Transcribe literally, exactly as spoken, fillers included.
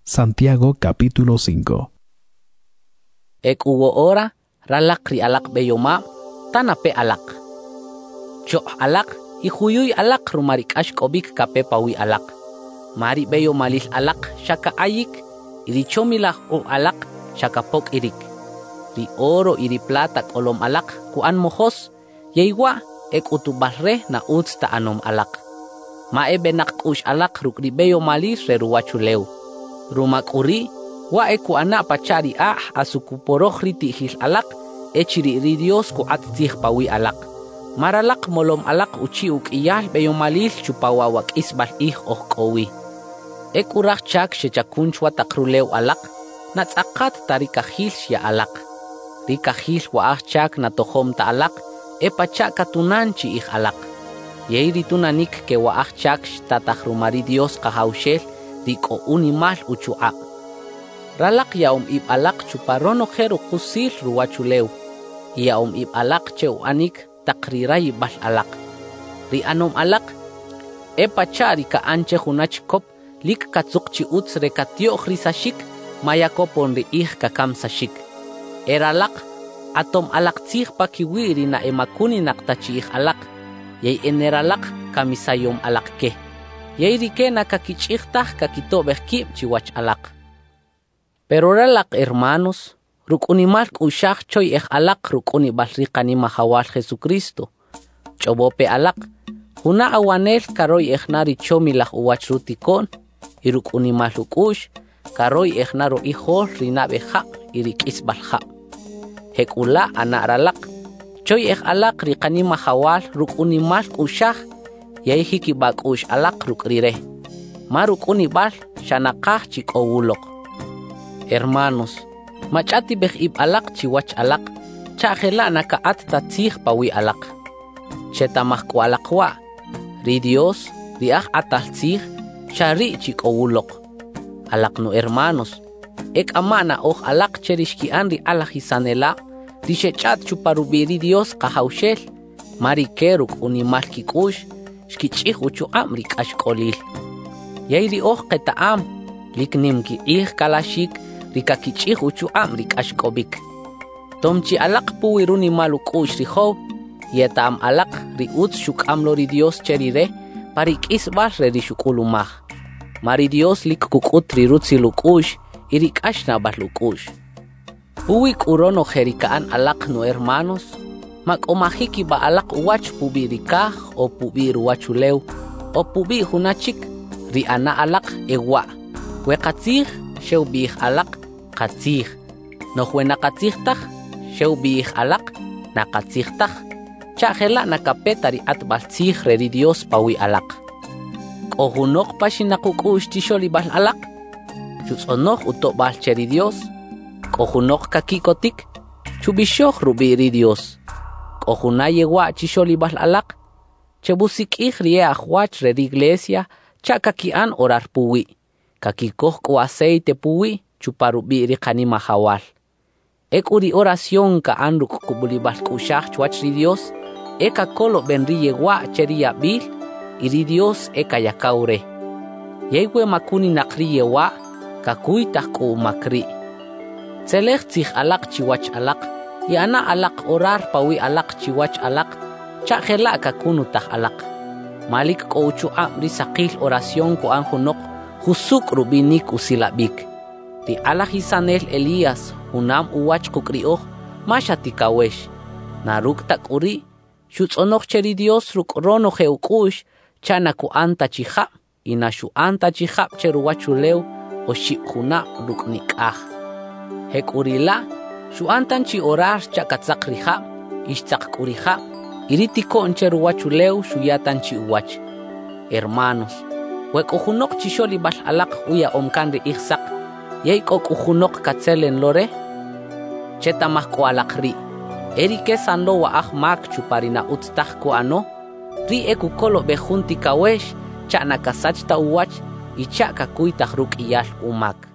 Santiago capítulo cinco. Ek uwo ora ralak ri alak beyoma tanape alak. Cho alak ihuyuy alak rumarik ashkobik kape pawi alak. Mari beyo malil alak shaka ayik iri chomilah o alak shaka pok irik. Ri oro iri plata kolom alak kuan mojos yeiwa ek utubarre na uts ta anom alak. Mae benak ush alak ruk ri beyo malil re ruwachuleu. Rumak uri wa eku anak pacari ah asuku poroh riti hil alak echiri ri Dios ku atih pawi alak. Maralak molom alak uchi uk iyal beyo malil chupawawak isbal ih oh kowi. Eku rak chak shechakun chwa takruleu alak natsakat tarikahil ya alak. Rikahil wa ah chak na tohom ta alak e pachak katunan chi ih alak. Yei ritunanik ke wa ah chak tatakhrumari Dios kahaushel Riko unimal uchua. Ralak yaum ib alak chuparono heru kusil ruwachuleu. Yaum ib alak cheu anik takrirai bal alak. Ri anom alak e pachari ka anche hunachkop lik katsuk chi uts rekatio hrisashik mayakopon ri ih kakam sashik. Eralak atom alak tsih pakiwiri na emakuni naktachi ih alak. Yay eneralak kamisayom alak ke. Yay rike na kakichichtah kakito berkip chiwach alak. Pero ralak hermanos, rukunimal ushach choy eh alak rukunibal rikani mahawal Jesucristo. Chobope alak, huna awanel karoy eh nari chomilah uwach rutikon, irukunimal ukush, karoy eh naro ihol rinabe ha, irikis balha. Hekula anak ralak, choy eh alak rikani mahawal rukunimal ushach, Yay hikibak ush alak rukrire. Maruk unibal shanakah chik owulok. Hermanos, machati beh ib alak chiwach alak, chahela nakaat tatsih pawi alak. Chetamah ku alakwa, ri Dios, riah atal tsih, shari chik owulok. Alak no hermanos, ek amana oh alak cherishkian ri alahisanela, ri shechat chuparubiri Dios kahaushel, mari keruk unimal kikush, Shkichih uchu amrik ashkolil. Yayri oh ketaam, liknim ki ih kalashik, rika kichih uchu amrik ashkobik. Tomchi alak puwiruni maluk ush rihow, yetam alak ri uts shuk amlo ri Dios cherire, parik isbal re ri shukulumah. Mari Dios lik kukut ri rutsi lukush, irik ashna bah lukush. Puwik urono jerikaan alak no hermanos, Mak omahiki ba alak uwach pubi rikah o pubi ruwachuleu o pubi hunachik ri ana alak ewa. We katsih shew bih alak katsih. No hwe nakatsihtah shew bih alak nakatsihtah. Chahela nakapeta ri atbal tsih re ri Dios pawi alak. Kohunok pa shinakukush tisholi bal alak. Chutsonok uto bal cheri Dios. Kohunok kakikotik. Chubishok rubi ri Dios. Ohuna yewa chisholi bal alak, chebusik ihrie ahuach red iglesia, chakakian orar puwi, kakikoh ko aceite puwi, chuparubi rikani mahawal. Ek uri oración ka anruk kubulibal kushach chuach ri Dios, eka kolo benri yewa cheria bil, iri Dios eka yakaure. Yewe makuni nakri yewa, kakuitah ko makri. Tselech tsih alak chiwach alak, Yana alak orar pawi alak chiwach alak, chakela kakunutah alak. Malik ko uchu amri sakil oración ko anjunok, husuk rubinik usilabik. Ti alahisanel Elías, hunam uwach kukrioh, mashatikawesh. Naruk tak uri, shutzonok cheri Dios ruk rono heukush, chanaku anta chiha, inashu anta chihap cheruwachuleu, o ship huna ruk nikah. Hek urila, Shuantan chi orar chakatsak riha, ishtak kuriha, iritiko encheru wachuleu shuyatan chi uwach. Hermanos, wek ujunok chisholi bal alak uya omkandri ihsak, yeikok ujunok katselen lore, chetamah ko alak ri. Erike sanlo wa ah mak chuparina utstah ko ano, ri eku kolo behunti kawesh, chak nakasachta uwach, ichak kakuitah ruk iyal umak.